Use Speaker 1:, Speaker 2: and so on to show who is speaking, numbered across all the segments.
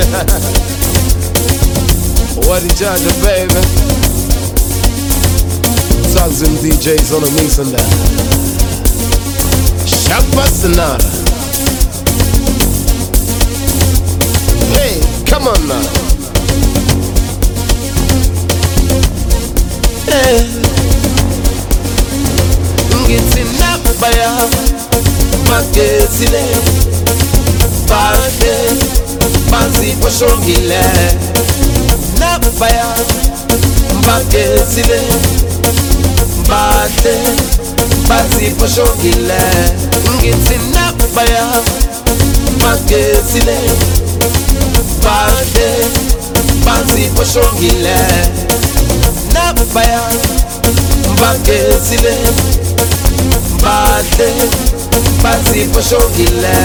Speaker 1: What the judge, baby? Songs and DJs on the mix and that. Shabba Sonata. Hey, come on now. Hey. Ngitina baya magazine Bade Banzi poshongile Nabaya magazine Bade Banzi poshongile Ngitina baya magazine Bade Banzi poshongile Nabaya magazine Bade Banzi poshongile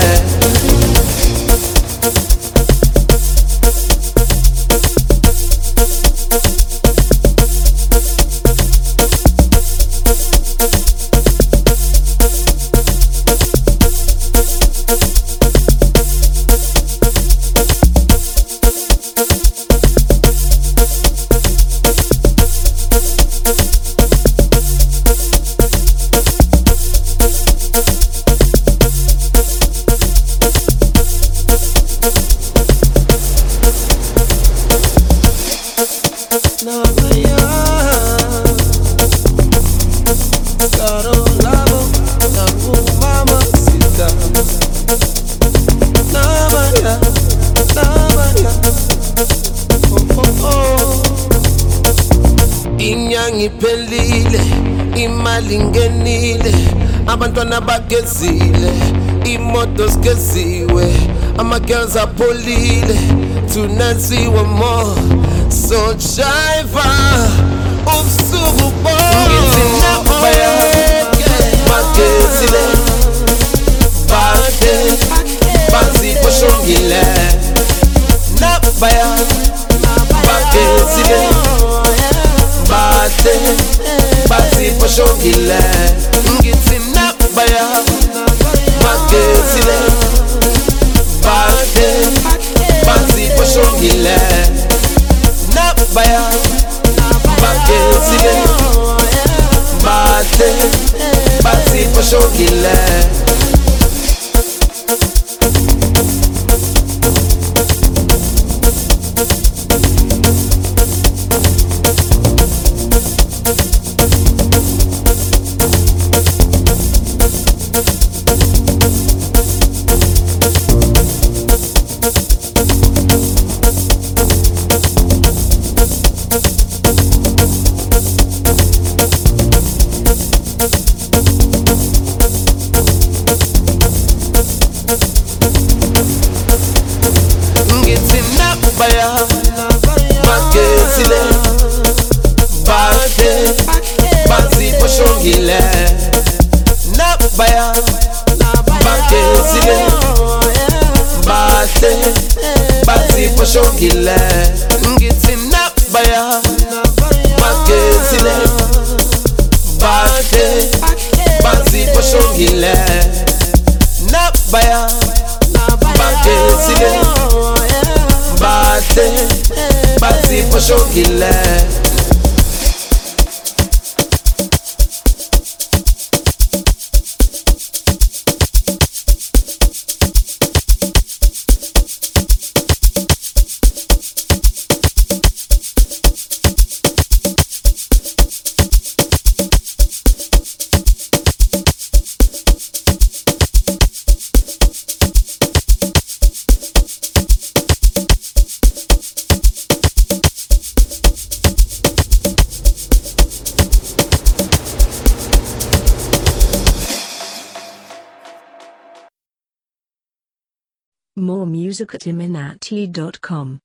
Speaker 1: Ngiphelile imali ngenile abantwana bagezile imoto sigeziwe ama-girls apholile tonight we want more so driver ubusuku bonke bagezile bade banzi poshongile nabaya bagezile Bade, Banzi poshongile Ngithi nabaya magezile Bade, Banzi poshongile Nabaya magezile Bade, Banzi poshongile Baya magezile Bade Banzi poshongile Nabaya magezile Bade Banzi poshongile Ngithi nabaya magezile Bade Banzi poshongile Nabaya magezile Bade, Banzi poshongile
Speaker 2: More music at iminati.com.